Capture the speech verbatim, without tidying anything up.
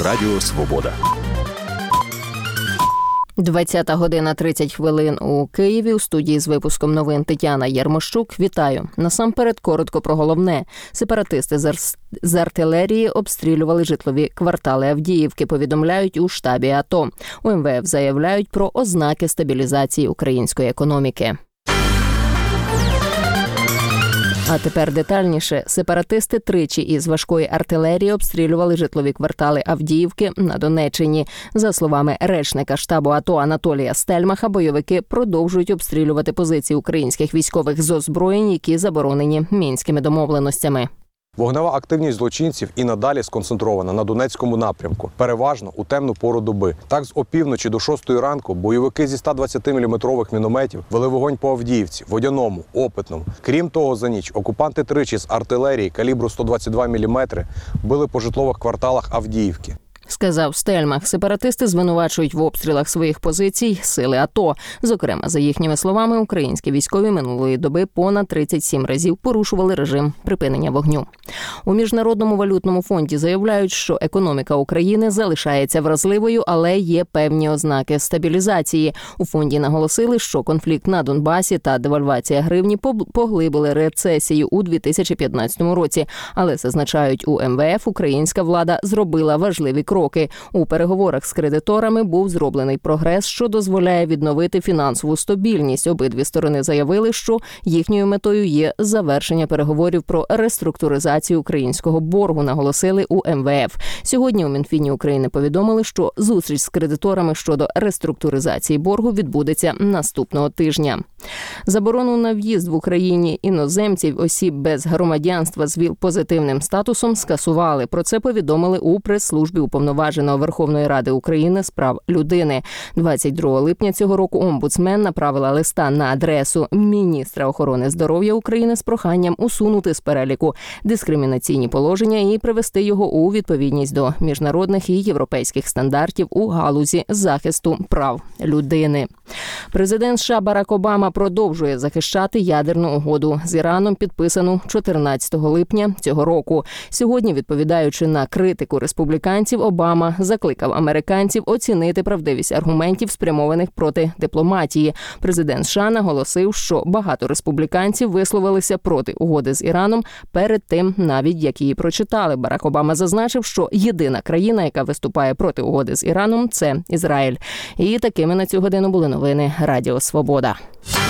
Радіо Свобода. двадцята година тридцять хвилин у Києві. У студії з випуском новин Тетяна Єрмощук. Вітаю. Насамперед коротко про головне. Сепаратисти з, ар- з артилерії обстрілювали житлові квартали Авдіївки, повідомляють у штабі АТО. У ем ве еф заявляють про ознаки стабілізації української економіки. А тепер детальніше. Сепаратисти тричі із важкої артилерії обстрілювали житлові квартали Авдіївки на Донеччині. За словами речника штабу АТО Анатолія Стельмаха, бойовики продовжують обстрілювати позиції українських військових з озброєнь, які заборонені Мінськими домовленостями. Вогнева активність злочинців і надалі сконцентрована на Донецькому напрямку, переважно у темну пору доби. Так, з опівночі до шостої ранку бойовики зі ста двадцятиміліметрових мінометів вели вогонь по Авдіївці, Водяному, Опитному. Крім того, за ніч окупанти тричі з артилерії калібру сто двадцять два міліметри били по житлових кварталах Авдіївки. Сказав Стельмах, сепаратисти звинувачують в обстрілах своїх позицій сили АТО. Зокрема, за їхніми словами, українські військові минулої доби понад тридцять сім разів порушували режим припинення вогню. У Міжнародному валютному фонді заявляють, що економіка України залишається вразливою, але є певні ознаки стабілізації. У фонді наголосили, що конфлікт на Донбасі та девальвація гривні поглибили рецесію у дві тисячі п'ятнадцятому році. Але, зазначають у ем ве еф, українська влада зробила важливі кроки. Кроки. У переговорах з кредиторами був зроблений прогрес, що дозволяє відновити фінансову стабільність. Обидві сторони заявили, що їхньою метою є завершення переговорів про реструктуризацію українського боргу, наголосили у ем ве еф. Сьогодні у Мінфіні України повідомили, що зустріч з кредиторами щодо реструктуризації боргу відбудеться наступного тижня. Заборону на в'їзд в Україні іноземців, осіб без громадянства з ВІЛ-позитивним статусом скасували. Про це повідомили у прес-службі Уповноваженого Верховної Ради України з прав людини. двадцять другого липня цього року омбудсмен направила листа на адресу міністра охорони здоров'я України з проханням усунути з переліку дискримінаційні положення і привести його у відповідність до міжнародних і європейських стандартів у галузі захисту прав людини. Президент США Барак Обама продовжує захищати ядерну угоду з Іраном, підписану чотирнадцятого липня цього року. Сьогодні, відповідаючи на критику республіканців, Обама закликав американців оцінити правдивість аргументів, спрямованих проти дипломатії. Президент США наголосив, що багато республіканців висловилися проти угоди з Іраном перед тим, навіть як її прочитали. Барак Обама зазначив, що єдина країна, яка виступає проти угоди з Іраном – це Ізраїль. І такими на цю годину були новини Радіо Свобода.